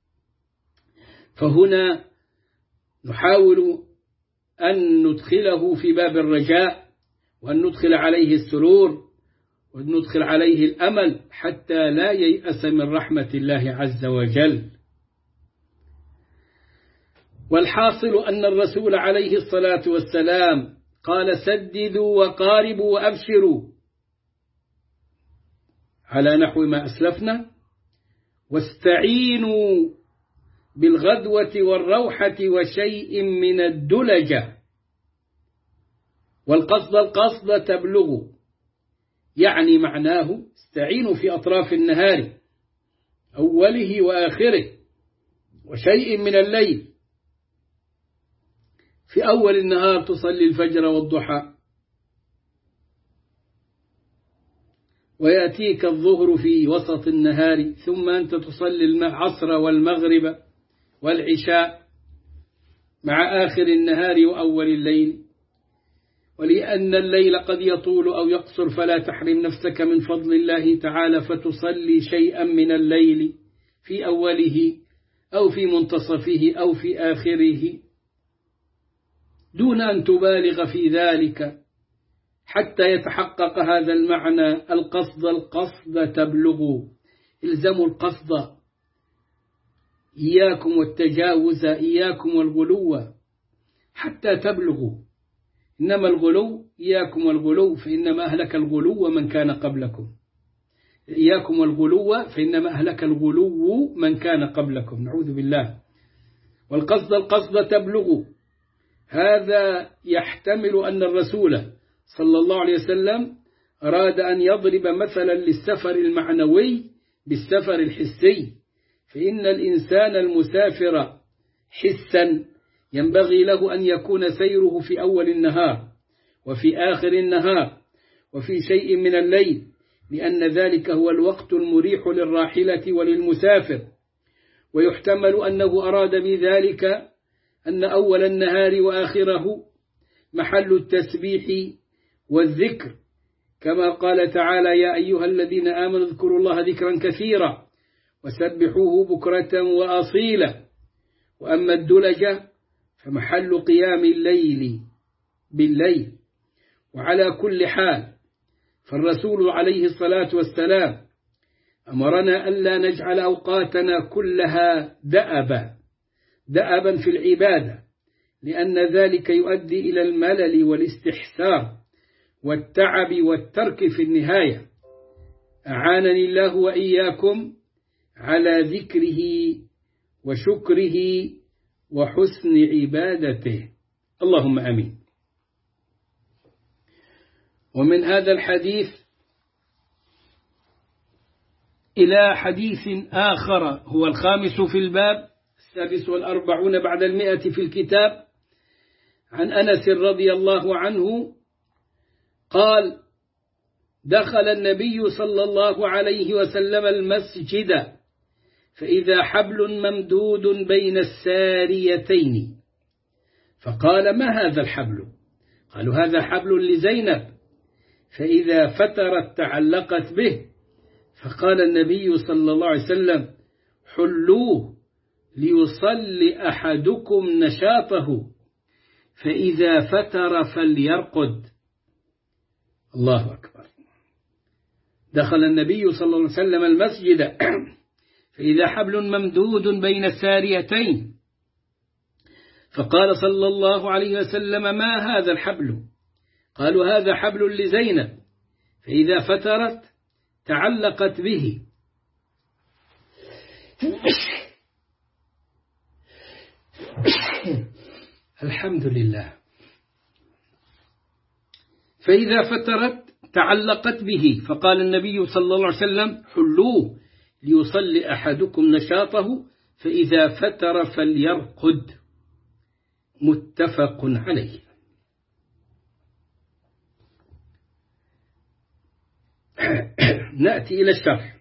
فهنا نحاول أن ندخله في باب الرجاء وأن ندخل عليه السرور وأن ندخل عليه الأمل حتى لا ييأس من رحمة الله عز وجل. والحاصل أن الرسول عليه الصلاة والسلام قال سددوا وقاربوا وأبشروا على نحو ما أسلفنا، واستعينوا بالغدوة والروحة وشيء من الدلجة، والقصد القصد تبلغوا، يعني معناه استعينوا في أطراف النهار أوله وآخره وشيء من الليل. في أول النهار تصلي الفجر والضحى، ويأتيك الظهر في وسط النهار، ثم أنت تصلي العصر والمغرب والعشاء مع آخر النهار وأول الليل. ولأن الليل قد يطول أو يقصر فلا تحرم نفسك من فضل الله تعالى فتصلي شيئا من الليل في أوله أو في منتصفه أو في آخره دون أن تبالغ في ذلك حتى يتحقق هذا المعنى. القصد القصد تبلغوا، الزموا القصد، إياكم والتجاوز، إياكم والغلو حتى تبلغوا. إنما الغلو إياكم والغلو فإنما أهلك الغلو من كان قبلكم، إياكم والغلو فإنما أهلك الغلو من كان قبلكم، نعوذ بالله. والقصد القصد تبلغوا، هذا يحتمل أن الرسول صلى الله عليه وسلم أراد أن يضرب مثلا للسفر المعنوي بالسفر الحسي، فإن الإنسان المسافر حسا ينبغي له أن يكون سيره في أول النهار وفي آخر النهار وفي شيء من الليل، لأن ذلك هو الوقت المريح للراحلة وللمسافر. ويحتمل أنه أراد بذلك أن أول النهار وآخره محل التسبيح والذكر، كما قال تعالى يا أيها الذين آمنوا اذكروا الله ذكرا كثيرا وسبحوه بكرة وأصيلا. وأما الدلجة فمحل قيام الليل بالليل. وعلى كل حال فالرسول عليه الصلاة والسلام أمرنا ألا نجعل أوقاتنا كلها دأبا دأبا في العبادة، لأن ذلك يؤدي إلى الملل والاستحسار والتعب والترك في النهاية. أعانني الله وإياكم على ذكره وشكره وحسن عبادته، اللهم أمين. ومن هذا الحديث إلى حديث آخر هو الخامس في الباب السادس والأربعون بعد المئة في الكتاب، عن أنس رضي الله عنه قال دخل النبي صلى الله عليه وسلم المسجد فإذا حبل ممدود بين الساريتين، فقال ما هذا الحبل؟ قالوا هذا حبل لزينب، فإذا فترت تعلقت به، فقال النبي صلى الله عليه وسلم حلوه ليصلي أحدكم نشاطه فإذا فتر فليرقد. الله أكبر. دخل النبي صلى الله عليه وسلم المسجد فإذا حبل ممدود بين الساريتين، فقال صلى الله عليه وسلم ما هذا الحبل؟ قالوا هذا حبل لزينب، فإذا فترت تعلقت به. الحمد لله. فإذا فترت تعلقت به، فقال النبي صلى الله عليه وسلم حلوه ليصلي أحدكم نشاطه فإذا فتر فليرقد. متفق عليه. نأتي إلى الشرح.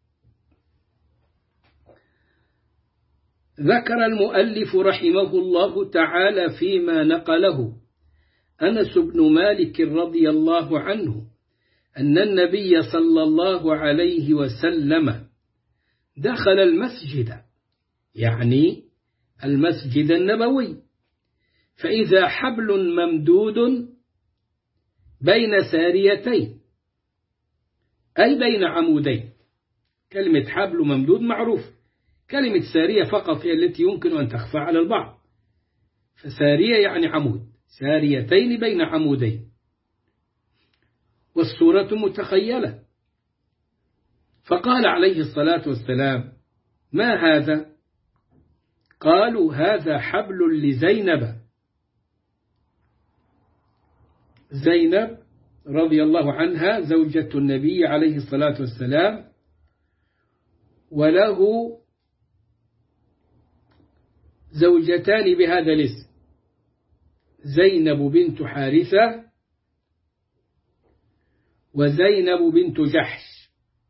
ذكر المؤلف رحمه الله تعالى فيما نقله أنس بن مالك رضي الله عنه أن النبي صلى الله عليه وسلم دخل المسجد، يعني المسجد النبوي، فإذا حبل ممدود بين ساريتين، أي بين عمودين. كلمة حبل ممدود معروف، كلمة سارية فقط هي التي يمكن أن تخفى على البعض، فسارية يعني عمود، ساريتين بين عمودين، والصورة متخيلة. فقال عليه الصلاة والسلام: ما هذا؟ قالوا: هذا حبل لزينب. زينب رضي الله عنها زوجة النبي عليه الصلاة والسلام، وله زوجتان بهذا الاسم: زينب بنت حارثة وزينب بنت جحش.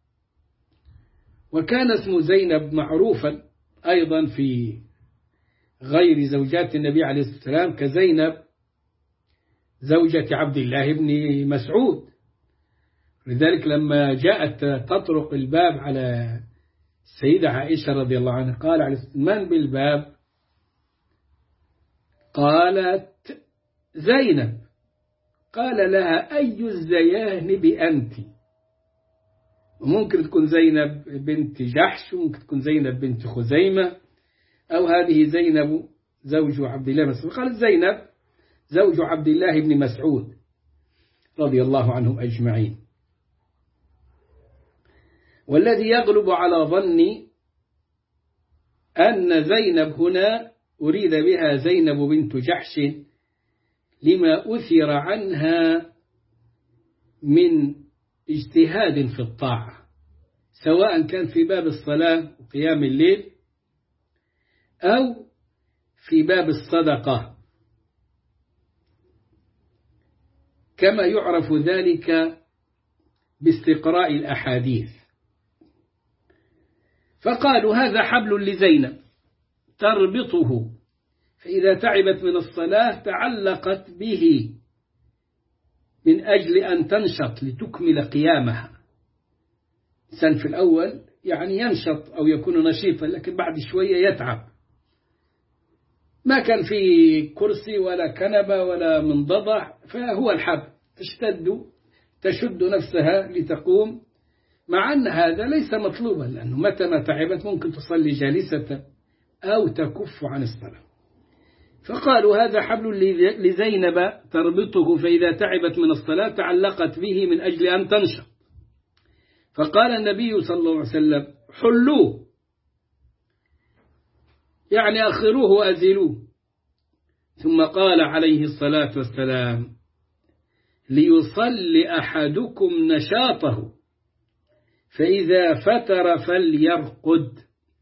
وكان اسم زينب معروفا أيضا في غير زوجات النبي عليه الصلاة والسلام، كزينب زوجة عبد الله بن مسعود. لذلك لما جاءت تطرق الباب على السيدة عائشة رضي الله عنها قال عليه من بالباب؟ قالت: زينب. قال لها: أي الزيانب أنت؟ وممكن تكون زينب بنت جحش، وممكن تكون زينب بنت خزيمة، أو هذه زينب زوج عبد الله بن مسعود. قالت: زينب زوج عبد الله بن مسعود رضي الله عنهم أجمعين. والذي يغلب على ظني أن زينب هنا أريد بها زينب بنت جحش، لما أثر عنها من اجتهاد في الطاعة، سواء كان في باب الصلاة وقيام الليل أو في باب الصدقة، كما يعرف ذلك باستقراء الأحاديث. فقالوا: هذا حبل لزينب تربطه، فإذا تعبت من الصلاة تعلقت به من أجل أن تنشط لتكمل قيامها. إنسان في الأول يعني ينشط أو يكون نشيطا، لكن بعد شوية يتعب، ما كان في كرسي ولا كنبة ولا منضدة، فهو الحبل تشتد تشد نفسها لتقوم، مع أن هذا ليس مطلوبا، لأنه متى ما تعبت ممكن تصلي جالسة أو تكف عن الصلاة. فقالوا: هذا حبل لزينب تربطه، فإذا تعبت من الصلاة تعلقت به من أجل أن تنشط. فقال النبي صلى الله عليه وسلم: حلوه، يعني أخروه وأزلوه. ثم قال عليه الصلاة والسلام: ليصلي أحدكم نشاطه فإذا فتر فليرقد.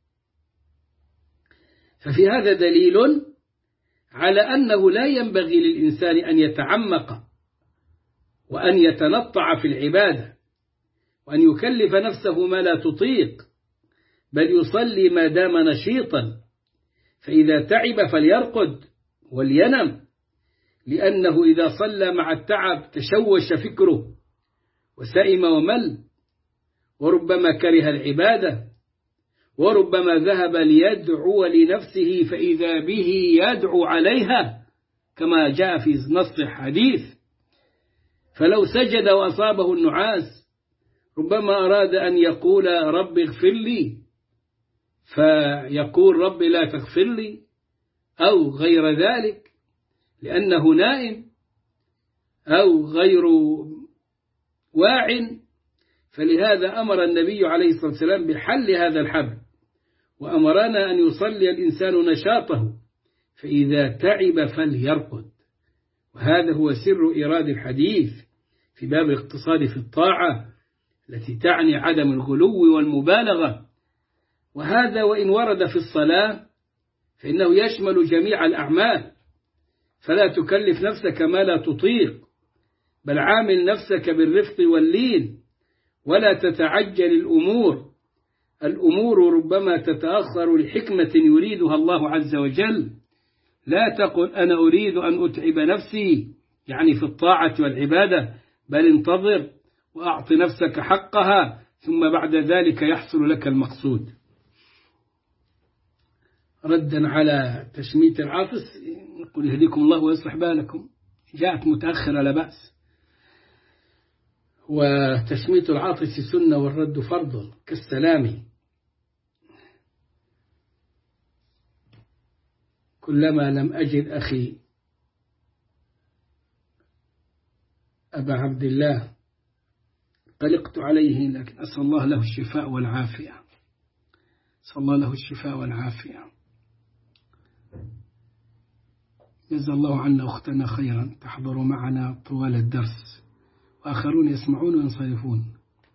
ففي هذا دليل على أنه لا ينبغي للإنسان أن يتعمق وأن يتنطع في العبادة وأن يكلف نفسه ما لا تطيق، بل يصلي ما دام نشيطا، فإذا تعب فليرقد ولينم، لأنه إذا صلى مع التعب تشوش فكره وسئم ومل، وربما كره العبادة، وربما ذهب ليدعو لنفسه فإذا به يدعو عليها، كما جاء في نص الحديث. فلو سجد وأصابه النعاس ربما أراد أن يقول: رب اغفر لي، فيقول: رب لا تغفر لي، أو غير ذلك، لأنه نائم أو غير واع. فلهذا أمر النبي عليه الصلاة والسلام بحل هذا الحبل، وأمرنا أن يصلي الإنسان نشاطه فإذا تعب فليرقد. وهذا هو سر إيراد الحديث في باب الاقتصاد في الطاعة، التي تعني عدم الغلو والمبالغة وهذا وإن ورد في الصلاة فإنه يشمل جميع الأعمال، فلا تكلف نفسك ما لا تطيق، بل عامل نفسك بالرفق واللين، ولا تتعجل الأمور. الأمور ربما تتأخر لحكمة يريدها الله عز وجل. لا تقل أنا أريد أن أتعب نفسي يعني في الطاعة والعبادة، بل انتظر وأعط نفسك حقها، ثم بعد ذلك يحصل لك المقصود. ردا على تشميت العاطس نقول يهديكم الله ويصلح بالكم، جاءت متأخرة لا بأس، وتشميت العاطس سنة والرد فرض كالسلام. كلما لم أجد أخي أبا عبد الله قلقت عليه، لكن أسأل الله له الشفاء والعافية، أسأل الله له الشفاء والعافية. جزا الله عنا أختنا خيرا تحضر معنا طوال الدرس، وآخرون يسمعون وينصرفون.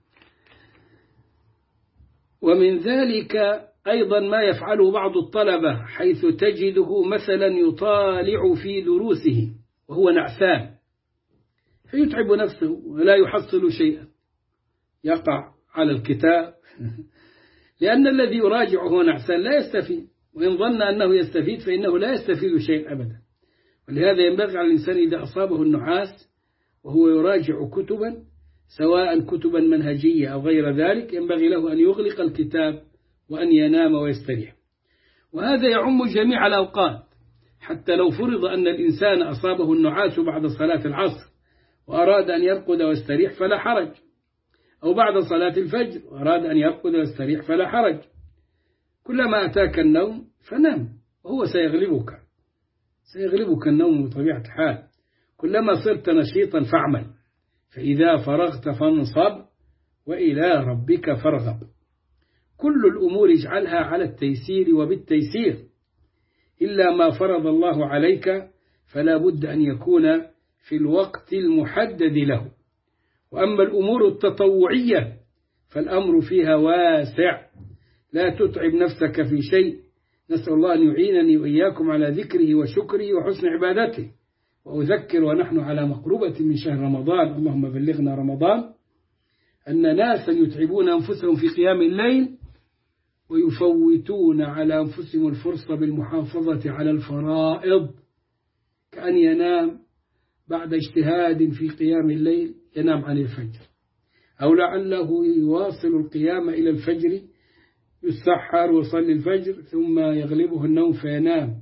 ومن ذلك أيضا ما يفعله بعض الطلبة، حيث تجده مثلا يطالع في دروسه وهو نعسان، فيتعب نفسه ولا يحصل شيئا، يقع على الكتاب لأن الذي يراجعه هو نعسان لا يستفيد، وإن ظن أنه يستفيد فإنه لا يستفيد شيئا أبدا. ولهذا ينبغي على الإنسان إذا أصابه النعاس وهو يراجع كتبا سواء كتبا منهجية أو غير ذلك، ينبغي له أن يغلق الكتاب وأن ينام ويستريح. وهذا يعم جميع الأوقات، حتى لو فرض أن الإنسان أصابه النعاس بعد صلاة العصر وأراد أن يرقد ويستريح فلا حرج، أو بعد صلاة الفجر وأراد أن يرقد ويستريح فلا حرج. كلما أتاك النوم فنام، وهو سيغلبك سيغلبك النوم بطبيعة الحال. كلما صرت نشيطا فاعمل، فإذا فرغت فانصب وإلى ربك فارغب. كل الأمور اجعلها على التيسير وبالتيسير، إلا ما فرض الله عليك فلا بد أن يكون في الوقت المحدد له. وأما الأمور التطوعية فالأمر فيها واسع، لا تتعب نفسك في شيء. نسأل الله أن يعينني وإياكم على ذكره وشكره وحسن عبادته. وأذكر ونحن على مقربة من شهر رمضان، اللهم بلغنا رمضان، أن ناسا يتعبون أنفسهم في قيام الليل ويفوتون على أنفسهم الفرصة بالمحافظة على الفرائض، كأن ينام بعد اجتهاد في قيام الليل ينام عن الفجر، أو لعله يواصل القيام إلى الفجر، يسحر ويصلي الفجر ثم يغلبه النوم فينام،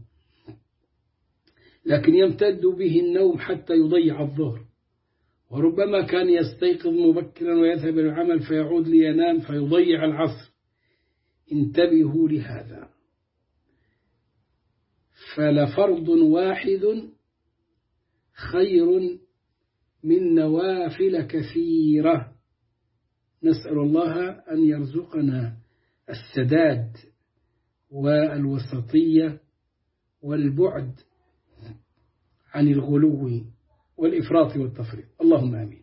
لكن يمتد به النوم حتى يضيع الظهر. وربما كان يستيقظ مبكرا ويذهب العمل فيعود لينام فيضيع العصر. انتبهوا لهذا، فلفرض واحد خير من نوافل كثيرة. نسأل الله أن يرزقنا السداد والوسطية والبعد عن الغلو والإفراط والتفريط، اللهم آمين.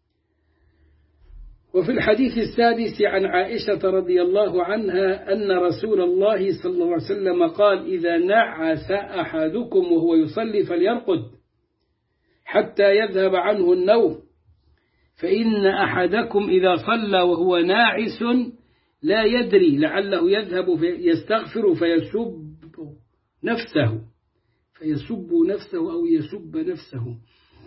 وفي الحديث السادس عن عائشة رضي الله عنها أن رسول الله صلى الله عليه وسلم قال: إذا نعس أحدكم وهو يصلي فليرقد حتى يذهب عنه النوم، فإن أحدكم إذا صلى وهو ناعس لا يدري لعله يذهب يستغفر فيسب نفسه فيسب نفسه أو يسب نفسه.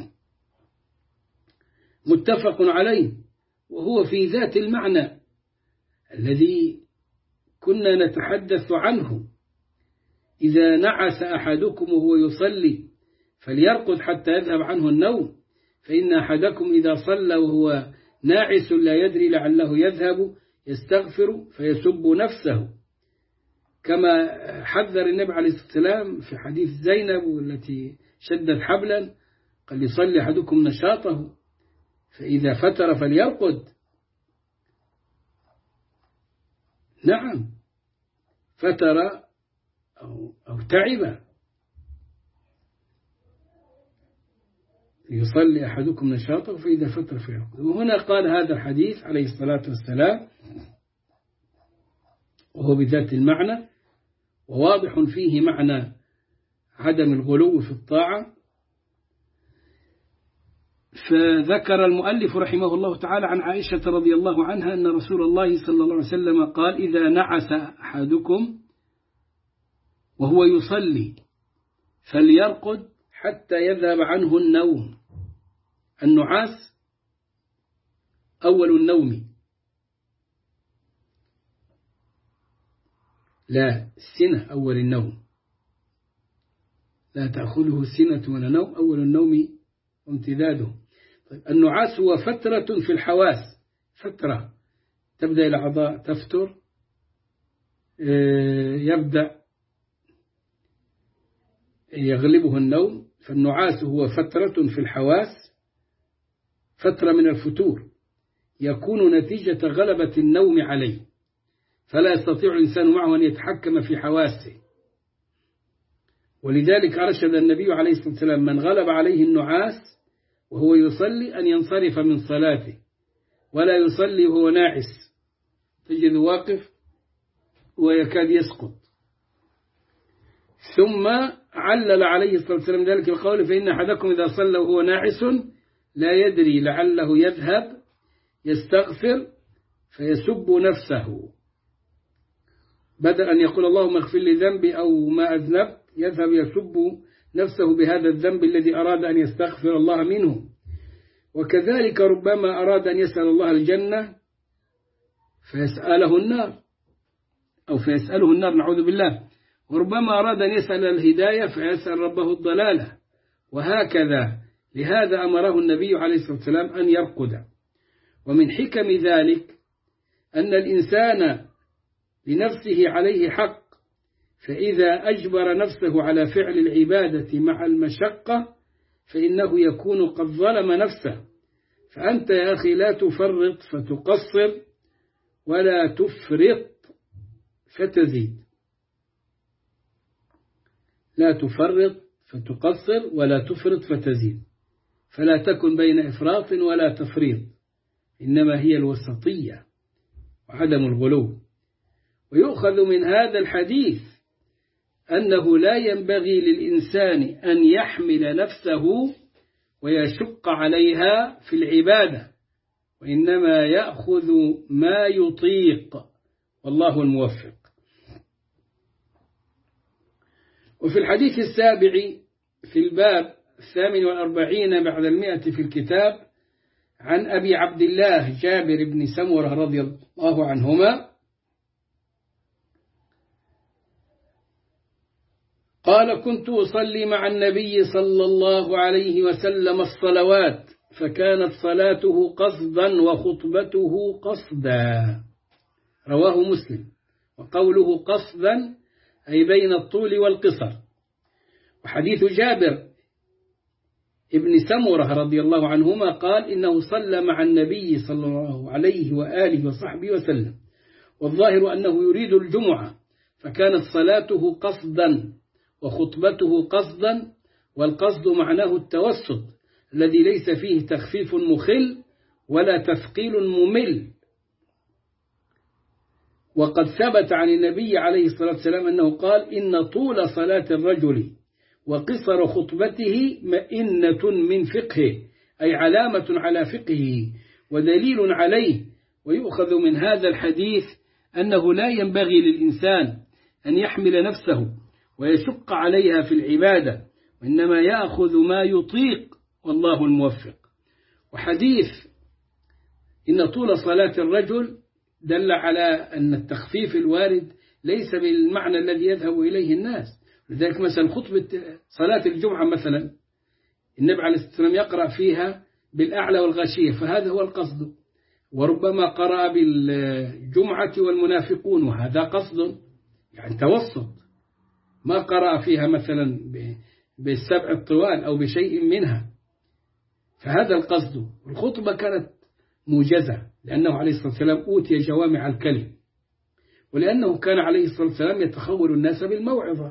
متفق عليه، وهو في ذات المعنى الذي كنا نتحدث عنه. إذا نعس أحدكم وهو يصلي فليرقد حتى يذهب عنه النوم، فإن أحدكم إذا صلى وهو ناعس لا يدري لعله يذهب يستغفر فيسب نفسه، كما حذر النبي عليه الصلاة والسلام في حديث زينب التي شدت حبلا، قال: يصلي أحدكم نشاطه فإذا فتر فليرقد. نعم، فتر أو, أو تعب، يصلي أحدكم نشاطه فإذا فتر فليرقد. وهنا قال هذا الحديث عليه الصلاة والسلام: وهو بذات المعنى، وواضح فيه معنى عدم الغلو في الطاعة. فذكر المؤلف رحمه الله تعالى عن عائشة رضي الله عنها أن رسول الله صلى الله عليه وسلم قال: إذا نعس أحدكم وهو يصلي فليرقد حتى يذهب عنه النوم. النعاس أول النوم، لا السنة أول النوم، لا تأخذه سنة ولا نوم، أول النوم وامتداده. طيب النعاس هو فترة في الحواس، فترة تبدأ الأعضاء تفتر، يبدأ يغلبه النوم. فالنعاس هو فترة في الحواس، فترة من الفتور يكون نتيجة غلبة النوم عليه، فلا يستطيع الإنسان معه أن يتحكم في حواسه. ولذلك أرشد النبي عليه الصلاة والسلام من غلب عليه النعاس وهو يصلي أن ينصرف من صلاته، ولا يصلي وهو ناعس، تجد واقف ويكاد يسقط. ثم علل عليه الصلاة والسلام ذلك القول: فإن أحدكم إذا صلى وهو ناعس لا يدري لعله يذهب يستغفر فيسب نفسه، بدل أن يقول اللهم اغفر لي ذنبي أو ما أذنبت، يذهب يسب نفسه بهذا الذنب الذي أراد أن يستغفر الله منه. وكذلك ربما أراد أن يسأل الله الجنة فيسأله النار، أو فيسأله النار نعوذ بالله، وربما أراد أن يسأل الهداية فيسأل ربه الضلالة، وهكذا. لهذا أمره النبي عليه الصلاة والسلام أن يرقد. ومن حكم ذلك أن الإنسان لنفسه عليه حق، فإذا أجبر نفسه على فعل العبادة مع المشقة فإنه يكون قد ظلم نفسه. فأنت يا أخي لا تفرط فتقصر، ولا تفرط فتزيد. لا تفرط فتقصر ولا تفرط فتزيد، فلا تكن بين إفراط ولا تفريط، إنما هي الوسطية وعدم الغلو. ويؤخذ من هذا الحديث أنه لا ينبغي للإنسان أن يحمل نفسه ويشق عليها في العبادة، وإنما يأخذ ما يطيق، والله الموفق. وفي الحديث السابع في الباب الثامن والأربعين بعد المئة في الكتاب عن أبي عبد الله جابر بن سمرة رضي الله عنهما قال: كنت أصلي مع النبي صلى الله عليه وسلم الصلوات، فكانت صلاته قصدا وخطبته قصدا. رواه مسلم. وقوله قصدا أي بين الطول والقصر. وحديث جابر ابن سمرة رضي الله عنهما قال: إنه صلى مع النبي صلى الله عليه وآله وصحبه وسلم، والظاهر أنه يريد الجمعة، فكانت صلاته قصدا وخطبته قصدا، والقصد معناه التوسط الذي ليس فيه تخفيف مخل ولا تثقيل ممل. وقد ثبت عن النبي عليه الصلاة والسلام أنه قال: إن طول صلاة الرجل وقصر خطبته مئنة من فقهه، أي علامة على فقهه ودليل عليه. ويؤخذ من هذا الحديث أنه لا ينبغي للإنسان أن يحمل نفسه ويشق عليها في العبادة، وإنما يأخذ ما يطيق، والله الموفق. وحديث إن طول صلاة الرجل دل على أن التخفيف الوارد ليس بالمعنى الذي يذهب إليه الناس. لذلك مثلا خطبة صلاة الجمعة مثلا النبي عليه الصلاة والسلام يقرأ فيها بالأعلى والغاشية، فهذا هو القصد. وربما قرأ بالجمعة والمنافقون، وهذا قصد يعني توسط، ما قرأ فيها مثلا بالسبع الطوال أو بشيء منها، فهذا القصد. الخطبة كانت موجزة لأنه عليه الصلاة والسلام أوتي جوامع الكلم، ولأنه كان عليه الصلاة والسلام يتخول الناس بالموعظة.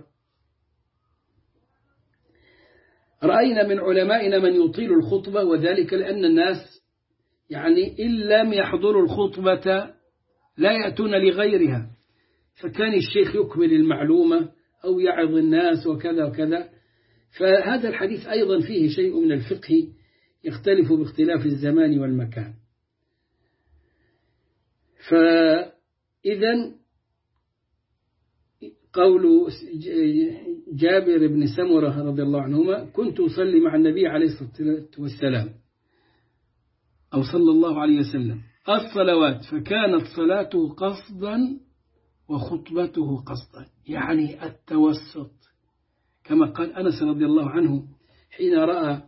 رأينا من علمائنا من يطيل الخطبة، وذلك لأن الناس يعني إن لم يحضروا الخطبة لا يأتون لغيرها، فكان الشيخ يكمل المعلومة أو يعظ الناس وكذا وكذا. فهذا الحديث أيضا فيه شيء من الفقه يختلف باختلاف الزمان والمكان. فإذا قول جابر بن سمرة رضي الله عنهما كنت أصلي مع النبي عليه الصلاة والسلام أو صلى الله عليه وسلم الصلوات فكانت صلاته قصدا وخطبته قصدا، يعني التوسط، كما قال أنس رضي الله عنه حين رأى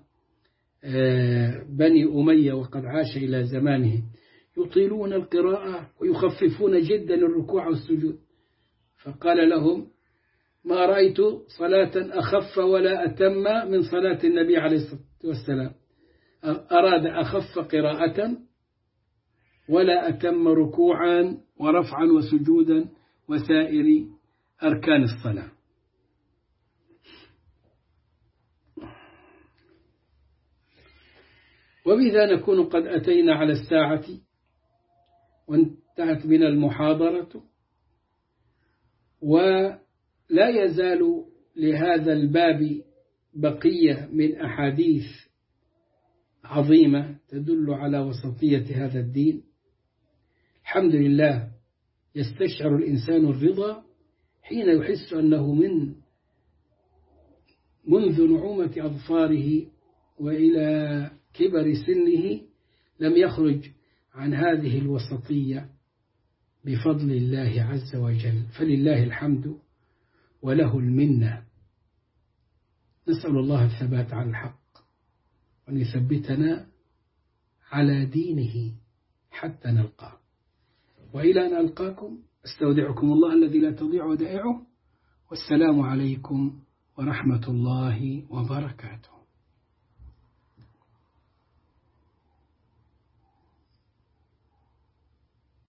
بني أمية وقد عاش إلى زمانه يطيلون القراءة ويخففون جدا الركوع والسجود، فقال لهم ما رأيت صلاة أخف ولا أتم من صلاة النبي عليه الصلاة والسلام، أراد أخف قراءة ولا أتم ركوعا ورفعا وسجودا وسائر أركان الصلاة. وبذا نكون قد أتينا على الساعة وانتهت بنا المحاضرة، ولا يزال لهذا الباب بقية من أحاديث عظيمة تدل على وسطية هذا الدين. الحمد لله يستشعر الإنسان الرضا حين يحس أنه من منذ نعومة أظفاره وإلى كبر سنه لم يخرج عن هذه الوسطية بفضل الله عز وجل، فلله الحمد وله المنة. نسأل الله الثبات على الحق وأن يثبتنا على دينه حتى نلقاه. وإلى أن ألقاكم استودعكم الله الذي لا تضيع ودائعه، والسلام عليكم ورحمة الله وبركاته.